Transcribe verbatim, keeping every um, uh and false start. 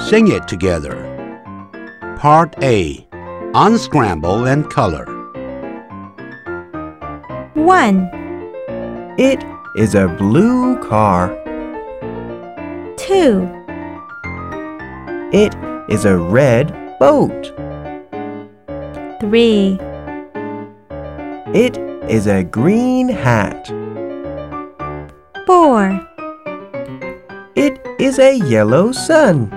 Sing it together. Part A. Unscramble and color. one. It is a blue car. two. It is a red boat. three. It is a green hat. four. It is a yellow sun.